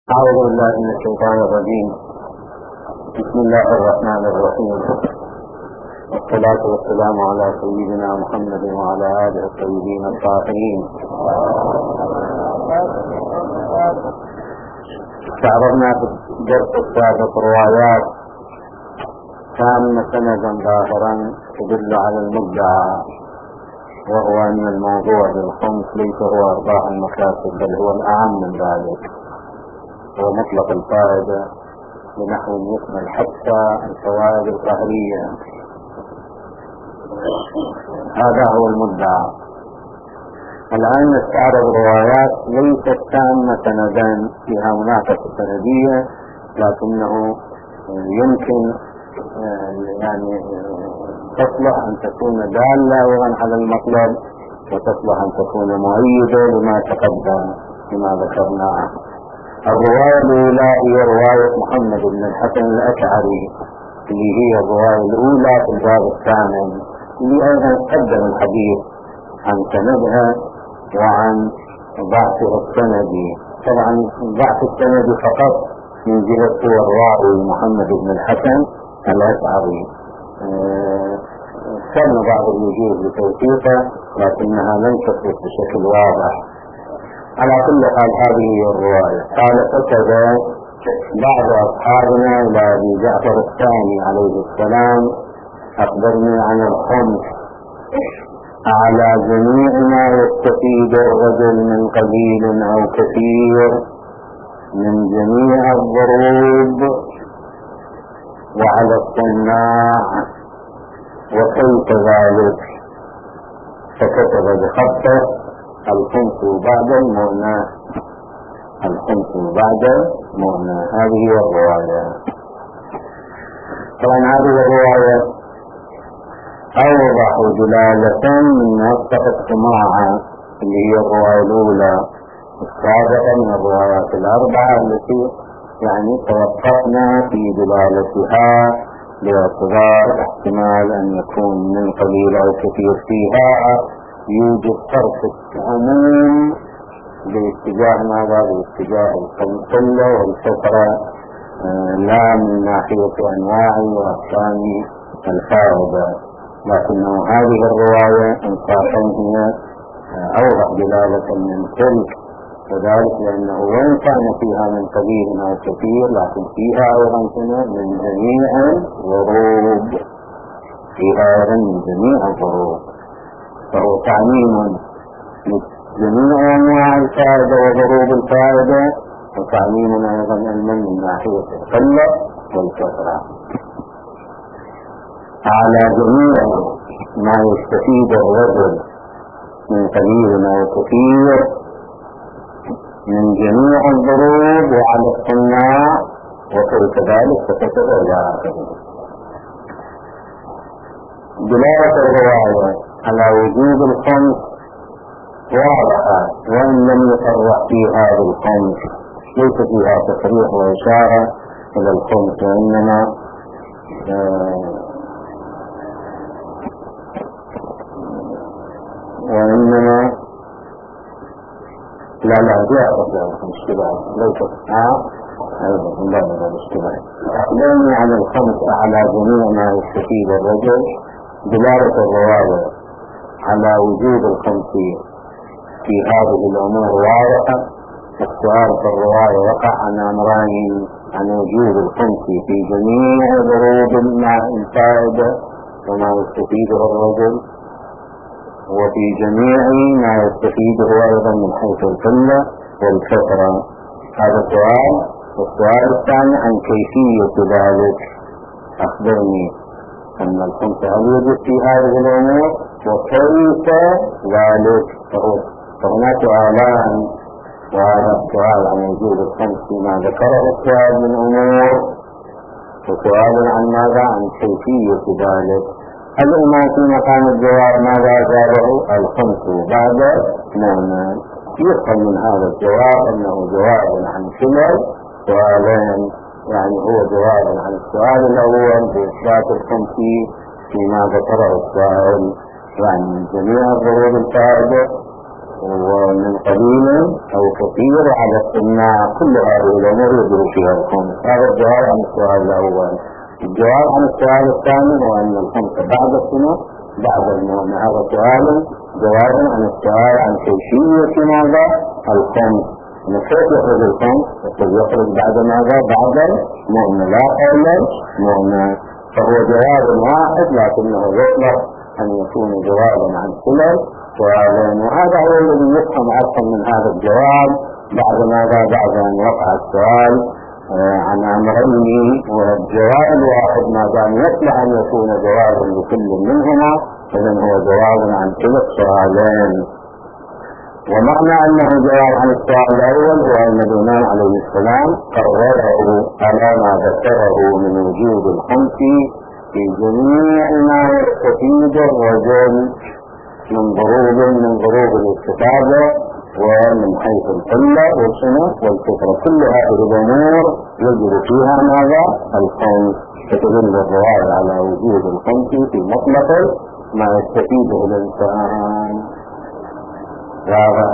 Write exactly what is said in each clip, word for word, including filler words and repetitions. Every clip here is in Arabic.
أعوذ بالله من الشيطان الرجيم. بسم الله الرحمن الرحيم، والصلاة والسلام على سيدنا محمد وعلى آله الطيبين الطاهرين. استعرضنا في الدرس السابق روايات تامة سندا ظاهرا تدل على المدعى، وهو أن الموضوع بالخمس ليس هو أرباح المكاسب، بل هو الأعم من ذلك، هو مطلق الفائدة بنحو يشمل حتى الفوائد القهرية. هذا هو المدعى. الآن نستعرض روايات ليست تامة سندا فيها مناقشة سندية، لكنه يمكن يعني تصلح أن تكون دالة أيضا على المطلب، وتصلح أن تكون مؤيدة لما تقدم لما ذكرناه. الرواية الأولى هي رواية محمد بن الحسن الأشعري، اللي هي الرواية الأولى في الباب الثامن، اللي أيضا قدم الحديث عن سندها وعن ضعفه السندي. طبعا ضعف السندي فقط من جهة هو الراوي محمد بن الحسن الأشعري. كان بعض الوجوه لتوثيقه لكنها لم تثبت بشكل واضح. على كل حال هذه هي الرواية. قال كتب بعض أصحابنا إلى أبي جعفر الثاني عليه السلام: أخبرني عن الخمس على جميع ما يستفيد الرجل من قليل أو كثير من جميع الضروب وعلى الصناع وكيف ذلك. فكتب بخطه: الخمس بعد المؤنى، الخمس بعد المؤنى. هذه هي الرواية. طبعا هذه الرواية أوضح دلالة من موثق السماعة اللي هي الرواية الأولى السابقة من الروايات الأربعة التي يعني توقفنا في دلالتها باعتبار احتمال أن يكون من قليل أو كثير فيها يوجد طرف العموم باتجاه ماذا؟ باتجاه القلة والكثرة، لا من ناحية أنواع وأقسام الفائدة. لكنه هذه الرواية انصافا هي أوضح دلالة من تلك، وذلك لأنه وإن كان فيها من قليل أو كثير لكن فيها أيضا من جميع الضروب، فيها أيضا من جميع الضروب، فهو تعميم لجميع أنواع الفائدة وضروب الفائدة، وتعميم أيضا من ناحية القلة والكثرة. على جميع ما يستفيد الرجل من قليل أو كثير من جميع الضروب وعلى الصناع وكيف ذلك، فكتب إلى آخره. دلالة الرواية على وجود الخمس واضحة، وإن لم يصرح فيها بالخمس، ليس فيها تصريح وإشارة إلى الخمس، وإنما آه وإنما لا لا جاء الاشتباه ليس ها أيضا لا لا الاشتباه. أخبرني عن الخمس على جميع ما يستفيد الرجل. دلالة الرواية على وجود الخمس في هذه الأمور واضحة. السؤال في الرواية وقع عن أمرين: عن وجود الخمس في جميع ضروب الفائدة وما يستفيده الرجل، وفي جميع ما يستفيده أيضا من حيث القلة والكثرة. هذا السؤال. والسؤال الثاني عن كيفية ذلك. أخبرني أن الخمس هل يوجد في هذه الأمور وكيف ذلك. فهناك سؤالان، وهذا السؤال عن وجود الخمس فيما ذكره السؤال من أمور، وسؤال عن ماذا؟ عن كيفية ذلك. الإمام في مقام الجواب ماذا أجابه؟ الخمس بعد مؤنى. يفهم من هذا الجواب أنه جواب عن كلا سؤالين، يعني هو جواب عن السؤال الأول بإثبات الخمس فيما ذكره السائل، يعني من جميع الضروب الفائدة، ومن قليل أو كثير على الصناع، كل هذه الأمور يدري فيها الخمس. هذا الجواب عن السؤال الأول. الجواب عن السؤال الثاني هو أن الخمس بعد السنة بعد المؤنة. هذا سؤال جواب عن السؤال عن كيفية ماذا الخمس، كيف يخرج الخمس، يقول يخرج بعد ماذا بعد المؤنة لا قبل المؤنة. فهو جواب واحد لكنه يطلق أن يكون جوابا عن كلا سؤالين. وهذا هو الذي يفهم أصلا من هذا الجواب بعد ماذا بعد أن وقع السؤال عن أمرين، والجواب الواحد ما دام يصلح أن يكون جوابا لكل منهما إذن هو جواب عن كلا السؤالين. ومعنى أنه جواب عن السؤال الأول هو أن الإمام عليه السلام قرره على ما ذكره من وجود الخمس في جميع ما يستفيد الرجل من ضروب من ضروب الاستفادة ومن حيث القلة والسنة والكثرة، كل هذه الأمور يجري فيها ماذا الخمس. فتدل الرواية على وجود الخمس في مطلق ما يستفيده الإنسان. هذا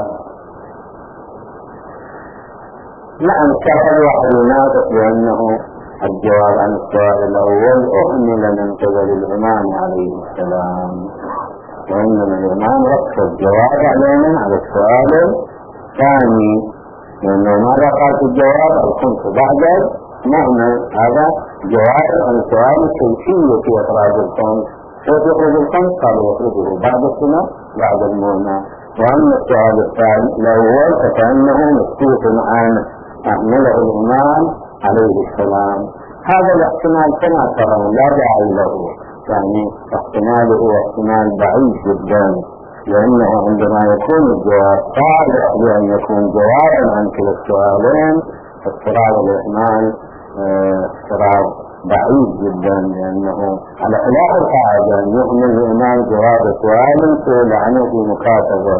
نعم كان الواحد يناقش بأنه الجواب عن السؤال الأول أهمل من قبل الإمام عليه السلام، وإنما الإمام ركز الجواب علينا على السؤال الثاني، لأنه ماذا قال في الجواب الخمس بعد معنى. هذا جواب عن سؤال كيفية إخراج الخمس، كيف يخرج الخمس؟ قال يخرجه بعد السنة بعد المعنى. وأما السؤال الثاني الأول فكأنه مكتوب عن أهمله الإمام عليه السلام. هذا الاحتمال كما ترون لا داعي له، يعني احتماله هو احتمال بعيد جدا، لأنه عندما يكون الجواب صالح لأن يكون جوابا عن كلا السؤالين فاضطراب الإهمال اضطراب بعيد جدا، لأنه على خلاف القاعدة أن يهمل الإمام جواب سؤال سئل عنه في مكاتبة،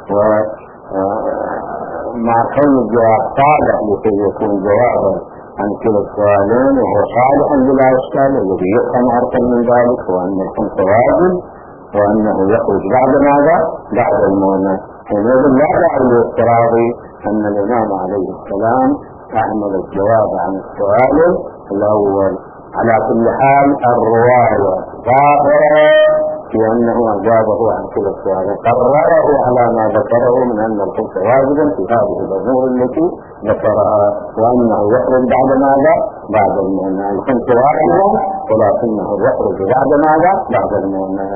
ومع كون الجواب صالح لكي يكون جوابا عن كلا السؤالين وهو صالح بلا إشكال. الذي يفهم أرقى من ذلك هو أن الخمس واجب وأنه يخرج بعد ماذا بعد المؤنة. حينئذ لا داعي للاضطراب أن الإمام عليه السلام أعمل الجواب عن السؤال الأول. على كل حال الرواية ظاهرة في أنه أجابه عن كل السؤال، قرره على ما ذكره من أن الخمس واجبا في هذه الأمور التي ذكرها، وأنه يخرج بعد ماذا بعد المؤنة. الخمس واجبا ولكنه يخرج بعد ماذا بعد المؤنة.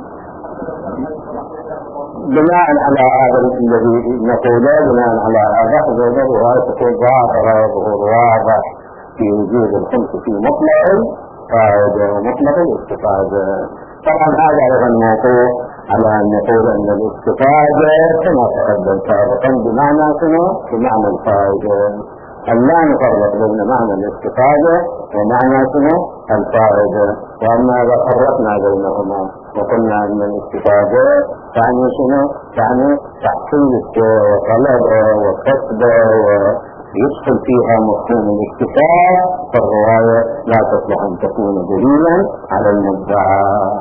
بناء على هذا الذي نقوله بناء على هذا هذا الرواية تكون ظاهرة ظهور واضح في وجود الخمس في مطلق الفائدة ومطلق الاستفادة. طبعا هذا أيضا موضوع على أن نقول أن الاستفادة كما تقدم سابقا بمعنى شنو؟ بمعنى الفائدة، أن لا نفرق بين معنى الاستفادة ومعنى شنو؟ الفائدة. وأما إذا فرقنا بينهما وقلنا أن الاستفادة تعني شنو؟ تعني تحصيل وطلب وكسب ويدخل فيها مفهوم الاكتفاء، فالرواية لا تصلح أن تكون دليلا على المدعى.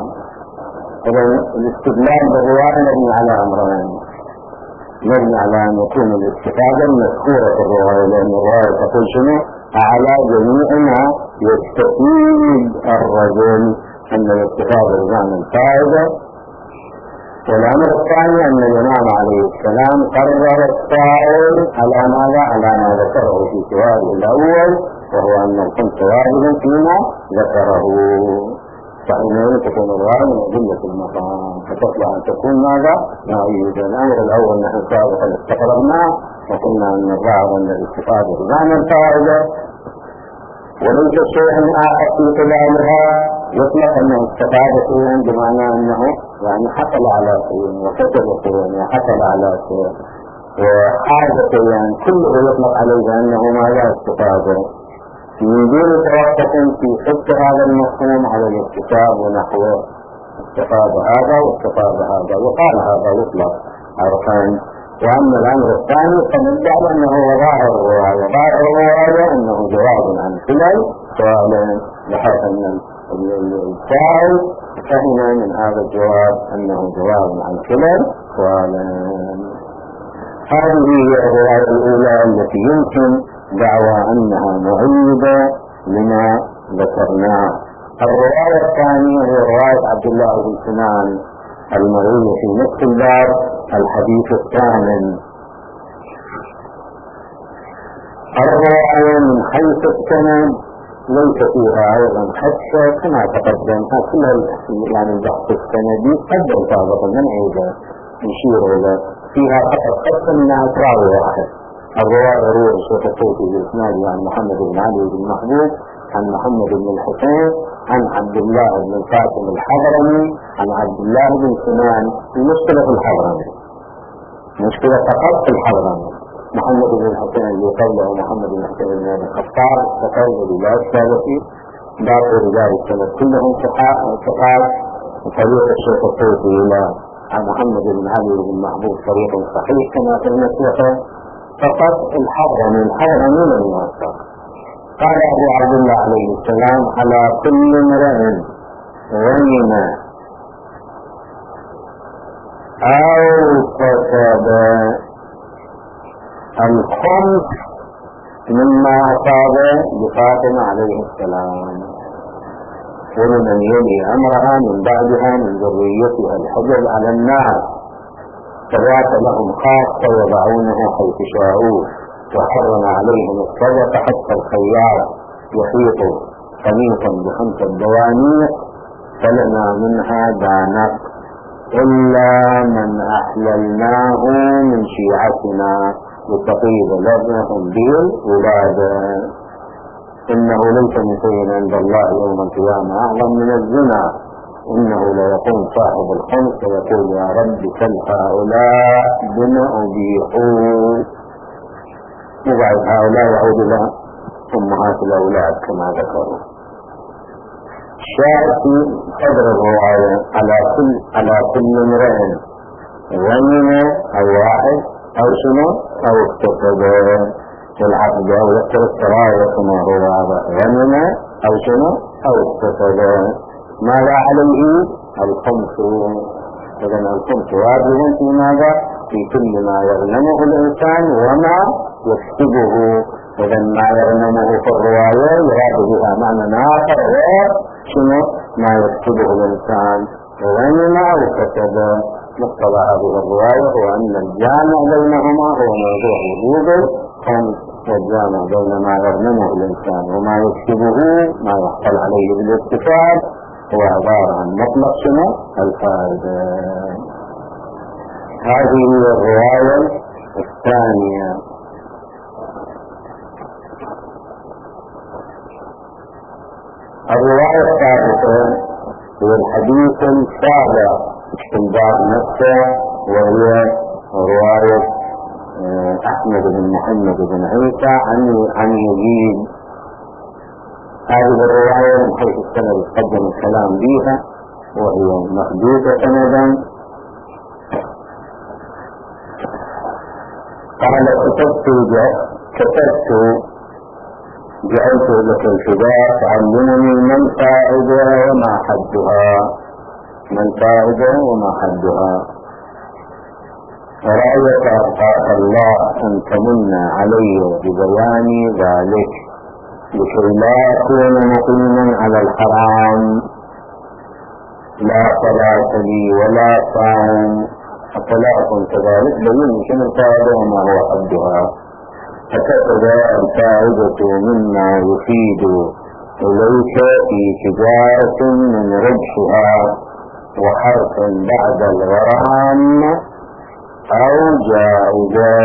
إذا الاستدلال بالرواية مبني على أمرين، مبني على أن يكون الاستفادة المذكورة في الرواية، لأن الرواية تقول شنو؟ على جميع ما يستفيد الرجل أن الاستفادة بمعنى الفائدة. والأمر الثاني أن الإمام عليه السلام قرر السائل على ماذا؟ على ما ذكره في سؤاله الأول، وهو أن الخمس واجب فيما ذكره. فحينئذ تكون الرواية من أدلة المقام، فتصلح أن تكون ماذا؟ نعيد الأمر الأول نحن سابقا استقررناه وقلنا أن الظاهر أن الاستفادة بمعنى الفائدة، وليس شيئا آخر في خلالها يطلق أنه استفاد شيئا بمعنى أنه يعني حصل على شيء وكتب شيئا وحصل على شيء وحاجة شيئا، كله يطلق عليه أنه ما لا استفاد، من دون توقف في حفظ هذا المفهوم على الاكتساب ونحوه. استفاد هذا واستفاد هذا وقال هذا يطلق أركان. وأما الأمر الثاني فندعي أنه ظاهر الرواية، ظاهر الرواية أنه جواب عن خلال سؤالين، بحيث أن السائل فهم من هذا الجواب أنه جواب عن خلال سؤالين. هذه هي الرواية الأولى التي يمكن دعوى أنها مؤيدة لما ذكرناه. الرواية الثانية هي رواية عبد الله بن سنان المروية في نصف الباب، الحديث الثامن. الرواية من حيث السند ليس فيها أيضا خدشة كما تقدم، كلها يعني البحث السندي قدم سابقا من عيدة نشير إلى فيها فقط خدشة منها راوي واحد. الرواية روى الشيخ الطوسي بإسناد عن محمد بن علي بن محبوب عن محمد بن الحسين عن عبد الله بن القاسم الحضرمي عن عبد الله بن سنان. المشكلة في الحضرمي، مشكلة فقط في الحضرمي. محمد بن الحسين اللي قبله محمد بن الحسين بن الخطاب تقول لا أشكال فيه، باقي رجال السند كلهم ثقات. وطريق الشيخ الطوسي إلى عن محمد بن علي بن محبوب طريق صحيح كما في المسلحة، فقط الحضرمي الحضرمي لم يوثق. قال أبو عبد الله عليه السلام: على كل امرئ غنم أو كسب الخمس مما أصاب بفاطمة عليه السلام، ولمن يلي أمرها من بعدها من ذريتها الحجب على الناس، فذات لهم خاصة يضعونه حيث شاءوه، وحرم عليهم الصدقة حتى الخيار يحيط قميصا بخمسة دوانيق فلنا منها دانق إلا من أحللناه من شيعتنا لتطيب لبنهم بالولادة، إنه ليس من شيء عند الله يوم القيامة أعظم من الزنا، إنه ليقوم صاحب الخمس ويقول: يا رب سل هؤلاء بما أبيحوا، وبعد هؤلاء يعود إلى أمهات الأولاد كما ذكروا. شاء في قدر الرواية على كل على كل امرئ غنم أو واحد أو شنو أو اكتسب العقد أو يكتب السرايا كما هو هذا، غنم أو شنو أو اكتسب. ماذا عليه؟ الخمس. إذن الخمس واجب في ماذا؟ في كل ما يغنمه الإنسان وما يكتبه. إذن ما يغنمه في الرواية يراد بها معنى آخر شنو ما يكتبه الإنسان، غنم أو كتب. مقتضى هذه الرواية هو أن الجامع بينهما هو موضوع وجوب الخمس، والجامع بين ما يغنمه الإنسان وما يكتبه ما يحصل عليه بالاكتساب هو عبارة عن مطلق شنو الفائدة. هذه هي الرواية الثانية. الرواية الثالثة هو الحديث السابع في الباب نفسه، وهي رواية أحمد بن محمد بن عيسى عن عن يزيد. هذه الرواية من حيث السند تقدم الكلام بها وهي محدودة سندا. قال: كتبت كتبت جعلت لك الفداء تعلمني ما الفائدة وما حدها، ما الفائدة وما حدها. ورأيت أرقاك الله أن تمن علي ببيان ذلك لكي لا أكون مقيما على الحرام، لا صلاة لي ولا صوم، الطلاق كذلك بين شنو الفائدة وما هو حدها. فكتب: الفائدة مما يفيد إليك في تجارة من ربحها وحرف بعد الغرام أو جائزة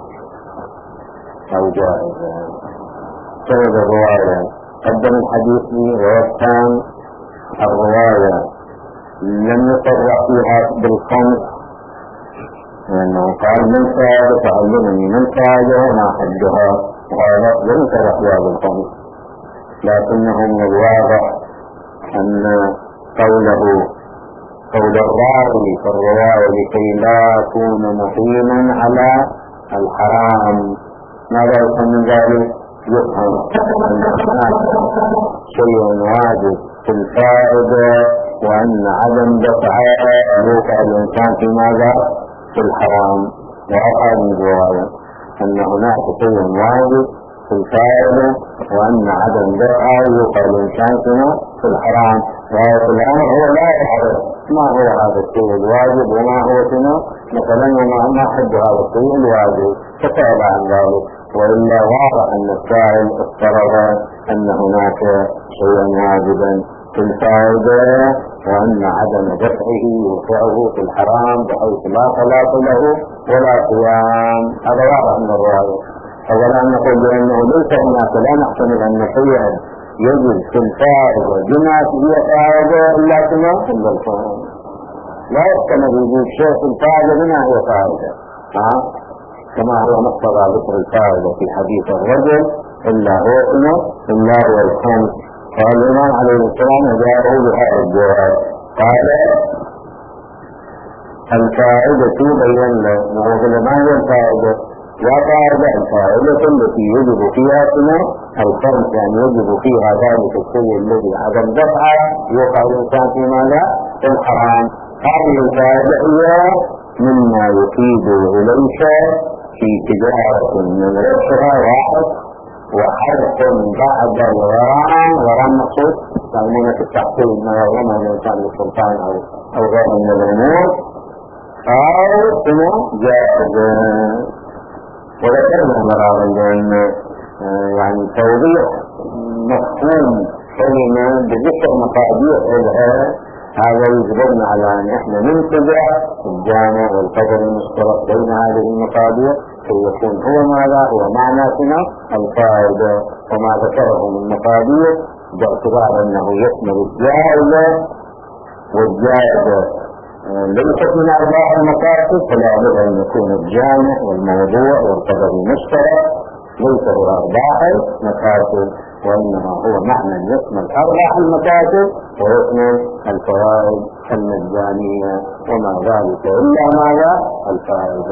أو جائزة. سند الرواية قدم الحديث ووثان الرواية لم يصرح فيها بالخمس، لأنه قال: من فائدة تعلمني من فائدة وما حدها، قال لم يصرح فيها بالخمس، لكنه من الواضح أن قوله قول الراوي في الرواية لكي لا أكون مقيما على الحرام، ماذا يفهم من ذلك؟ يفهم أن شيء واجب في الفائدة، وأن عدم دفع يوقع الإنسان في ماذا؟ في الحرام. وأظهر من الرواية أن هناك شيء واجب في الفائدة وأن عدم دفعه يوقع الإنسان في الحرام. والآن هو لا يعرف ما هو هذا الشيء الواجب وما هو شنو مثلا وما ما حد هذا الشيء الواجب فسأل عن ذلك. وإلا واضح أن السائل افترض أن هناك شيئا واجبا في الفائدة وأن عدم دفعه يوقعه في الحرام بحيث لا صلاة له ولا صيام. هذا واضح من الرواية. أولا نقول بأنه ليس هناك لا نحتمل أن شيئا يجب في الفائدة بما هي فائدة إلا كما إلا الفائدة لا يحتمل وجود شيء في الفائدة بما هي فائدة ها؟ كما هو مقتضى ذكر الفائدة في حديث الرجل إلا هو إنه إلا هو الخمس. فالإمام عليه السلام جاءه بهذا الجواب قال الفائدة بين له ما هي الفائدة؟ لا فائدة الفائدة التي يجب فيها إنه الخمس يعني يجب فيها ذلك الشيء الذي عدم دفعه يوقع الإنسان في ماذا؟ في الحرام. هذه الفائدة هي مما يفيد إليك في تجارة من ربحها واحد وحرف بعد الغرام. غرام مقصود تعلمون في التحصيل ما يغرمه الإنسان للسلطان أو أو غيره من الأمور أو إنه جائز. وذكرنا مرارا بأن يعني توضيح مفهوم كلمة بذكر مقادير إلها هذا يجبرنا على أن احنا ننتبه الجامع والقدر المشترك بين هذه المقادير كي يكون هو ماذا هو معنى سنة الفائدة وما ذكره من مقادير باعتبار أنه يشمل الجائزة والجائزة ليست من أرباح المقاصد فلا بد أن يكون الجامع والموضوع والقدر المشترك ليس هو أرباح المقاصد وإنما هو معنى يشمل أرباح المكاسب ويشمل الفوائد المجانية وما ذلك إلا ماذا الفائدة.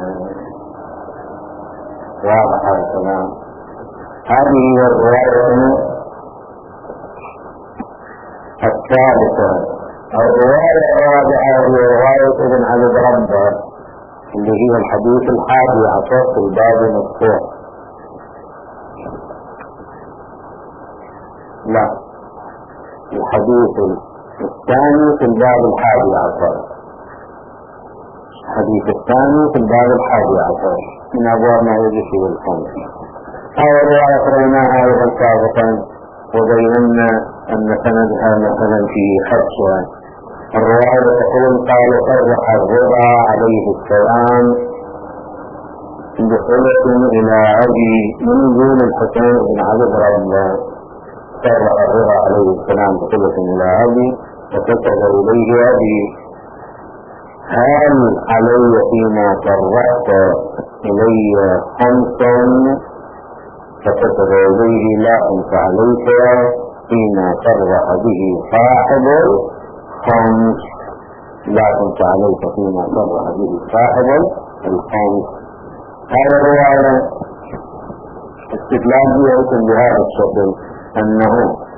واضح هذا الكلام. هذه هي الرواية الثالثة. الرواية الرابعة هي رواية ابن علي بربة اللي هي الحديث الحادي عشر في الباب المفتوح. لا الحديث الثاني في الباب الحادي عشر. الحديث الثاني في الباب الحادي عشر من أبواب ما يجب في الخمس. هذه الرواية قرأناها أيضا سابقا وبينا أن سندها مثلا في حبسة. الرواية تقول قال فرح الرضا عليه السلام بخلة إلى أبي من دون الحسين بن علي بربة. فرح الرضا عليه السلام بخلة إلى أبي فكتب إليه أبي هل علي فيما فرحت إلي خمسا فكتب إليه لا أنت عليك فيما فرح به صاحب الخمس لا أنت عليك فيما فرح به صاحب الخمس. هذا الرواية استدلال يمكن بهذا الشكل أنه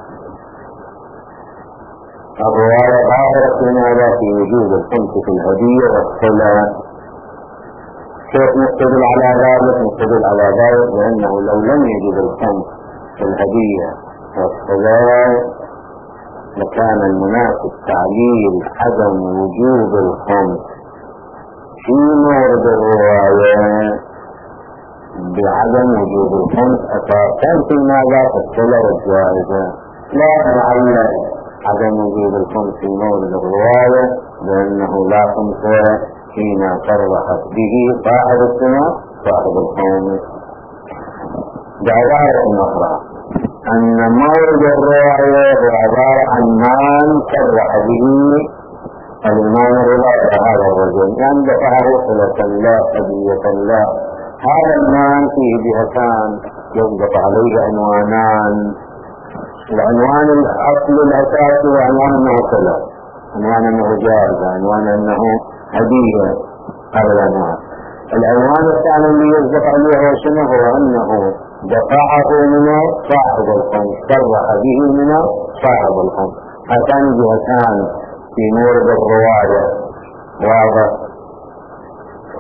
الرواية ظاهرة لماذا في وجود الخمس في الهدية والصلاة. كيف نستدل على ذلك؟ نستدل على ذلك لأنه لو لم يجد الخمس في الهدية والصلاة لكان المناسب تعليل عدم وجود الخمس في مورد الرواية بعدم وجود الخمس أساسا في ماذا الصلاة والجائزة. لا نعلق عدم وجود الخمس في مورد الرواية لأنه لا خمس فيما صرحت به صاحب السنة صاحب الخمس. بعبارة أخرى أن مورد الرواية هو عبارة عن مال صرح به الإمام الرضا هذا الرجل يعني دفعه صلة الله هدية الله. هذا المال فيه جهتان يضبط عليه عنوانان. العنوان الأصل الأساسي وعنوان أنه صلة، عنوان أنه جائزة، عنوان أنه هدية. هذا العنوان. العنوان الثاني اللي يضبط عليه هو شنو؟ هو أنه دفعه من صاحب الخمس صرح به من صاحب الخمس. هاتان جهتان في مورد الرواية. واضح.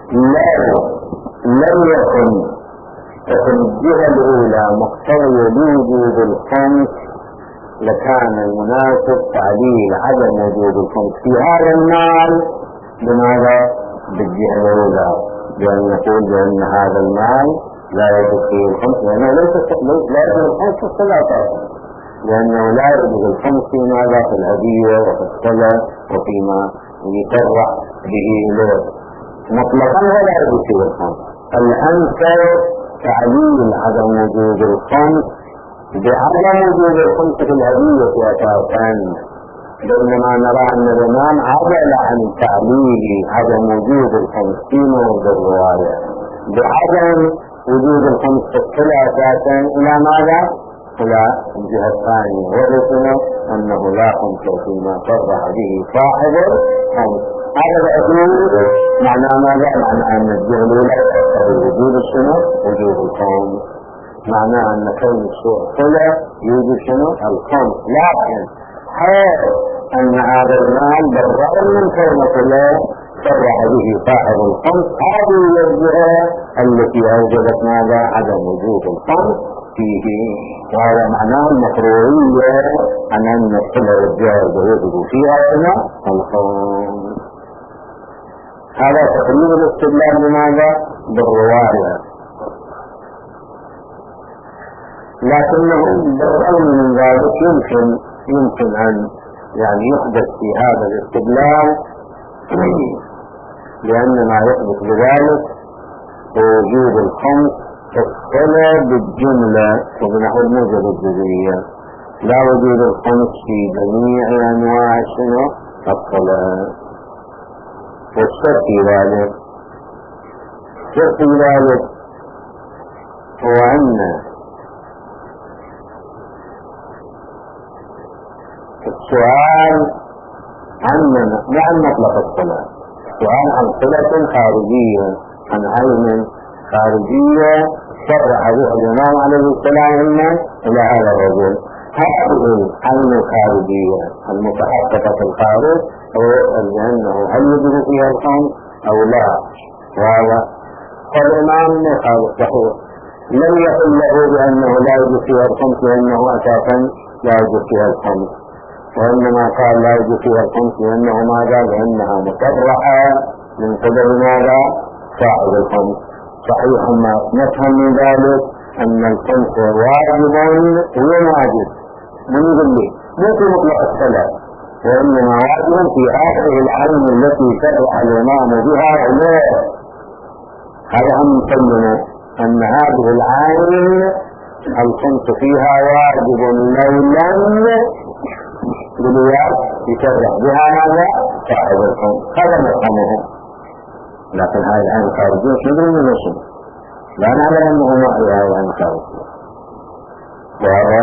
لا لم يكن تكن الجهة الأولى مقتضية لوجود الخمس لكان المناسب تعليل عدم وجود الخمس في هذا المال. لماذا؟ بالجهة الأولى بأن نقول بأن هذا المال لا يوجد فيه الخمس، لأنه ليس لا يوجد الخمس في الصلاة، لأنه لا يوجد الخمس في ماذا؟ في الهدية وفي الصلاة وفيما يترح به إليه مطلقا ولا يوجد فيه الخمس. الأنكر تعليل عدم وجود الخمس بعدم وجود الخمس في الهدية أساسا، بينما نرى أن الإمام عدل عن تعليل عدم وجود الخمس في موضع الرواية بعدم وجود الخمس في الصلاة أساسا إلى ماذا؟ إلى الجهة الثانية، وذكر أنه لا خمس فيما صرح به صاحب الخمس. هذا الأصول معنى ماذا؟ معنى أن الجهة الأولى وجود الشنو؟ وجود الخمس، معنى أن كون الشيء صلة يوجد شنو؟ الخمس، لكن حيث أن هذا المال بالرغم من كون صلة صرح به صاحب الخمس، هذه الجهة التي أوجدت ماذا؟ عدم وجود الخمس فيه، وهذا معناه المشروعية عن أن الصلة والجائزة يوجد فيها شنو؟ الخمس. هذا تقريب الاستدلال بماذا؟ بالرواية. لكنه بالرغم من ذلك يمكن يمكن أن يعني يحدث في هذا الاستدلال، لأن ما يثبت بذلك وجود الخمس الصلة بالجملة وبنحو الموجب الجزئية، لا وجود الخمس في جميع أنواع شنو؟ الصلاة. والشرط في ذلك الشرط في ذلك هو أن السؤال عن عن مطلق الصلاة، السؤال عن صلة خارجية، عن عين خارجية شرع بها الإمام عليه السلام إلى هذا الرجل. هذه العين الخارجية المتحققة في الخارج هو أنه هل يوجد فيها الخمس أو لا، وهذا فالإمام خالف صحيح لم يقل له بأنه لا يوجد فيها الخمس لأنه أساسا لا يوجد فيها الخمس، وإنما قال لا يوجد فيها الخمس لأنه ماذا؟ لأنها مصرحة من قبل ماذا؟ صاحب الخمس. صحيح ما نفهم من ذلك أن الخمس واجب وواجب من يقول لي مو في مطلق الصلاة، وإنما واجب في آخر العين التي شرع الإمام بها عليه. هذا هم يسمونه أن هذه العين الخمس فيها واجب لو لم بالوياء يشرع بها ماذا؟ صاحب الخمس. هذا مفهمه. لكن هذه العين الخارجية شبه من الشمس، لا نعلم أنه ما هي هذه العين الخارجية، وهذا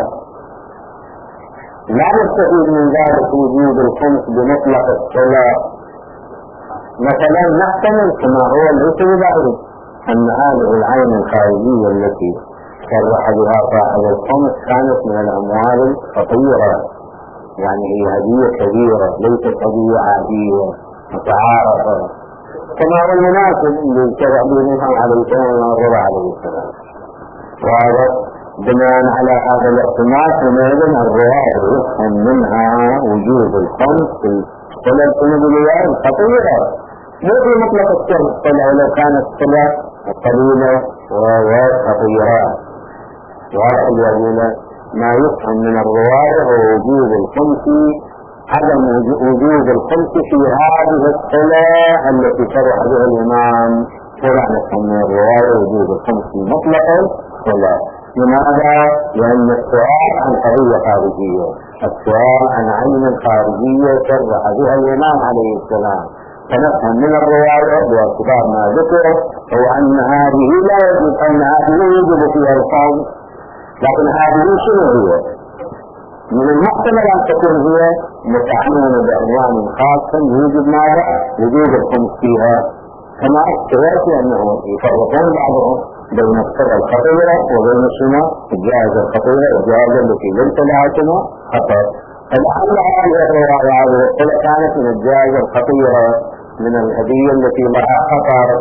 لا نستفيد من ذلك وجود الخمس بمطلق الصلاة. مثلا نحتمل كما هو الاسم بعيد أن هذه العين الخارجية التي صرح بها صاحب الخمس كانت من الأموال الخطيرة، يعني هي هدية كبيرة ليست هدية عادية متعارفة، كما هو المناسب للشرع بنها عليه السلام والرضا عليه السلام. وهذا بناء على هذا الاحتمال فماذا الرواية يفهم منها وجود الخمس في الصلاة النبوية الخطيرة، مو في مطلق الصلاة ولو كانت الصلاة قليلة وخطيرة. وهذا يقول ما يفهم من الرواية هو وجود الخمس، عدم وجود الخمس في هذه الصلاة التي شرع بها الإمام، ولا نفهم من الرواية وجود الخمس مطلقا ولا. لماذا؟ لأن السؤال عن قضية خارجية، السؤال عن عين خارجية شرع بها الإمام عليه السلام، فنفهم من الرواية باعتبار ما ذكر هو أن هذه لا يجب أن هذه يجب فيها الخمس، لكن هذه شنو هي؟ من المحتمل أن تكون هي متعاملة بعنوان خاص يوجد ماذا؟ وجود الخمس فيها، كما أكثرت أنه يفرقون بعضهم بين الصلة الخطيرة وبين شنو؟ الجائزة الخطيرة، الجائزة التي ليس لها شنو؟ خطر. فلعل هذه الرواية هذه الصلة كانت من الجائزة الخطيرة، من الهدية التي لها خطر،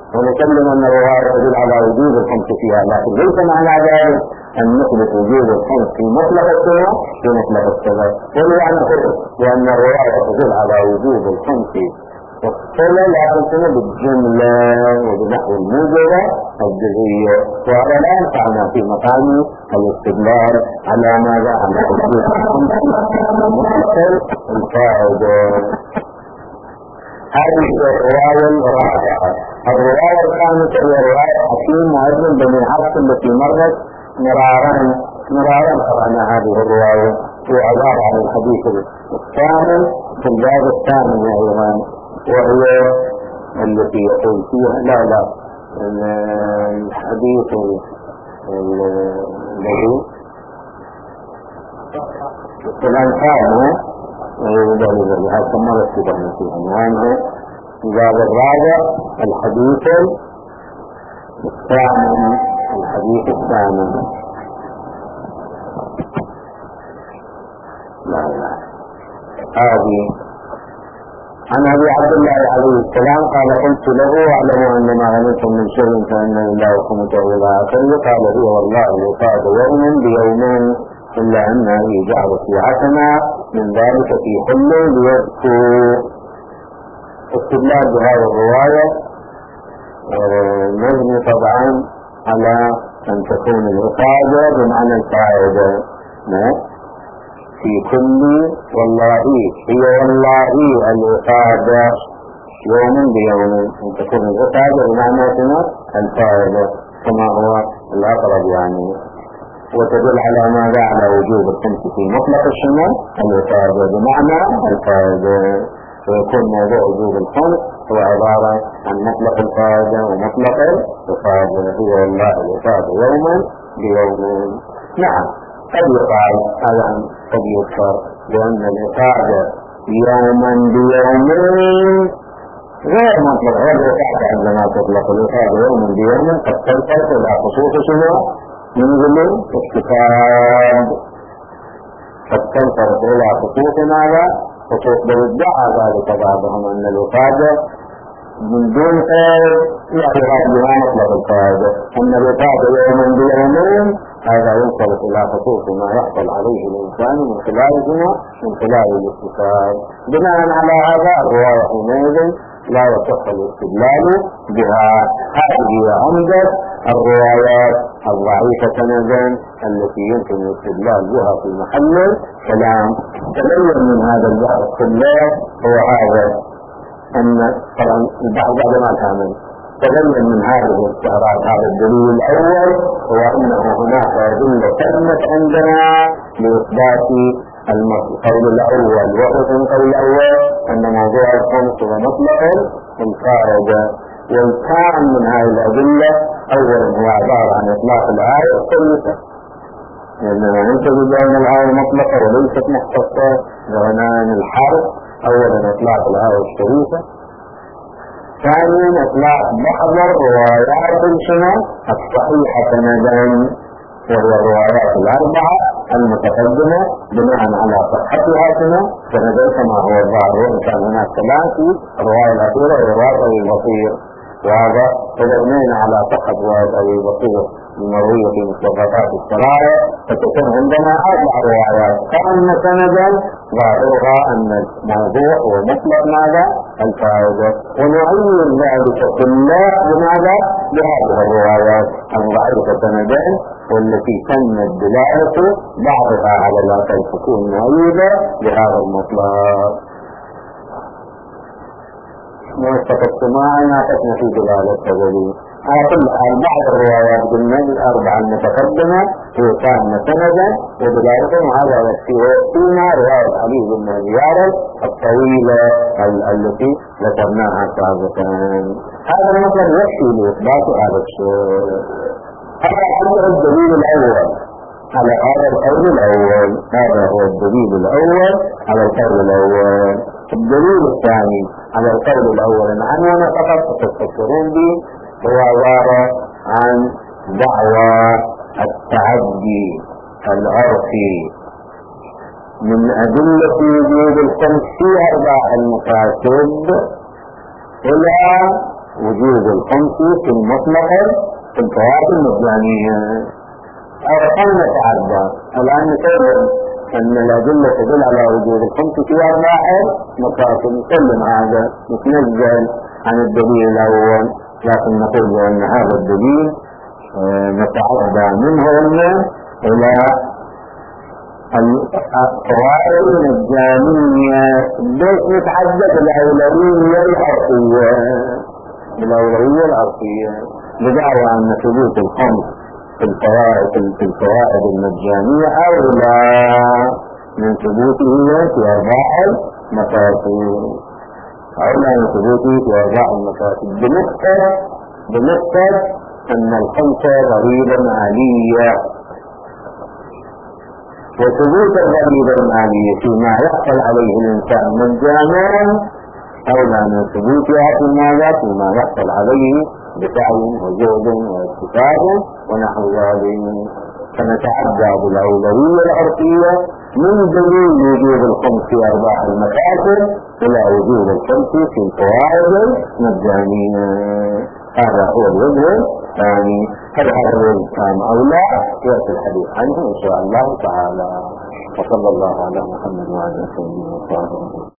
ونسلم أن الرواية تدل على وجود الخمس فيها، لكن ليس معنى ذلك أن نثبت وجود الخمس في مطلق السنة في مطلق السبب. ولا نقول بأن الرواية تدل على وجود الخمس والصلة لكن سنة بالجملة وبنحو الموجبة الجزئية، وهذا لا ينفعنا في مقام الاستدلال على ماذا على وجود الخمس الفائدة. هذه الرواية الرابعة. الرواية الخامسة هي رواية حكيم معلم بن الحق التي مرت مرارا مرارا قرأنا هذه الرواية في عبارة عن الحديث الثامن في الباب الثامن يا إيمان، وهي التي يقول فيها لا لا الحديث الذي الأنفال هذا كمرة سبحانه في عنوانه الباب الرابع الحديث الثامن الحديث الثامن لا لا هذه عن أبي عبد الله عليه السلام قال قلت له اعلموا أن ما غنمتم من شيء فإن لله خمسه إلى آخره قال هي والله لقاد يوم بيومين إلا أنه جعل في عتمة من ذلك في حل ليذكر. استدلال بهذه الرواية مبني طبعا على أن تكون الإفادة بمعنى الفائدة في كل والله هي والله الإفادة يوم بيوم أن تكون الإفادة بمعنى الفائدة كما هو الأقرب يعني، وتدل على ماذا على وجوب الخمس في مطلق الشمال الإفادة بمعنى الفائدة، ويكون موضوع وجوب الخمس هو عبارة عن مطلق الفائدة ومطلق الإفادة هي والله الإفادة يوما بيوم. نعم قد يقال هذا قد يذكر بأن الإفادة يوما بيومين غير مطلق غير الإفادة عندما تطلق الإفادة يوما بيوم قد تلتقي إلى خصوص شنو ينزل الكتاب، قد تنصرف إلى خصوص ماذا خصوص بالدعاء ذلك بعضهم أن الإفادة من دون قيد يعرف بها مطلق الفائدة، أن الإفادة يوما بيومين هذا ينصرف إلى خصوص ما يحصل عليه الإنسان من خلالهما من خلال الاستفاد. بناء على هذا الرواية حينئذ لا يصح الاستدلال بها. هذه عمدة الروايات الضعيفة سندا التي يمكن الاستدلال بها في محل كلام. تبين من هذا البحث كله هو هذا أن طبعا البحث بعد ما كامل تبين من هذه الاستعراض هذا الدليل الأول هو أنه هناك أدلة تمت عندنا لإثبات القول الأول، وهو القول الأول أن موضوع الخمس هو مطلق الفائدة، والكام من هذه الأدلة أولا هو عبارة عن إطلاق الآية الثالثة لأننا ننتبه بأن الآية مطلقة وليست مختصة بعنان الحرف. أولا إطلاق الآية الشريفة، ثانيا إطلاق بعض الروايات الشنة الصحيحة سندا وهي الروايات الأربعة المتقدمة بناء على صحتها سنة سندا كما هو الظاهر، وإن كان هناك كلام في الرواية الأخيرة ورواية أبي بصير، وهذا تبنينا على صحة رواية أبي بصير المروية في مصطلحات السرايا، فتكون عندنا أربع روايات كأن سندا ظاهرها أن الموضوع هو مطلق ماذا الفائدة، ونعين ذلك كله بماذا بهذه الروايات الضعيفة سندا والتي تمت دلالة بعضها على الآخر تكون مؤيدة بهذا المطلق. موثق السماع ناقشنا في دلالة التدليل. على كل حال بعض الروايات قلنا الأربعة المتقدمة هي كانت سندا ودلالة وهذا يكفي، ويكفينا رواية علي بن زيارة الطويلة التي ذكرناها سابقا. هذا المطلب يكفي لإثبات هذا الشيء. هذا هو الدليل الأول على هذا القول الأول، هذا هو الدليل الأول على القول الأول. الدليل الثاني على القول الأول عنوان فقط تتذكرون به هو عبارة عن دعوى التعدي العرفي من أدلة وجود الخمس في أرباح المكاسب إلى وجود الخمس في المطلق في الفوائد المجانية. أرقام نتعدى الآن نتعلم أن الأدلة تدل على وجود الخمس في أرباع مكاسب، نسلم هذا نتنزل عن الدليل الأول، لكن نقول بأن هذا الدليل نتعدى منه إلى الفوائد المجانية. بس نتحدث الأولوية الأرضية الأولوية الأرضية بدعوى أن ثبوت الخمس في الفوائد في الفوائد المجانية أولى من ثبوته في أرباح المكاسب، أولى من ثبوته في أرباح المكاسب بنقطة بنقطة أن الخمس ضريبة مالية، وثبوت الضريبة المالية فيما يحصل عليه الإنسان مجانا أولى من ثبوتها فيما فيما يحصل عليه بسعي وجهد واكتساب ونحو ذلك. فنتعدى بالأولوية العرفية من دليل وجود الخمس في أرباح المكاسب إلى وجود الخمس في الفوائد المجانية. هذا هو الوجه الثاني. هل هذا الوجه كان أو لا يأتي الحديث عنه إن شاء الله تعالى. وصلى الله على محمد وعلى آله وصحبه.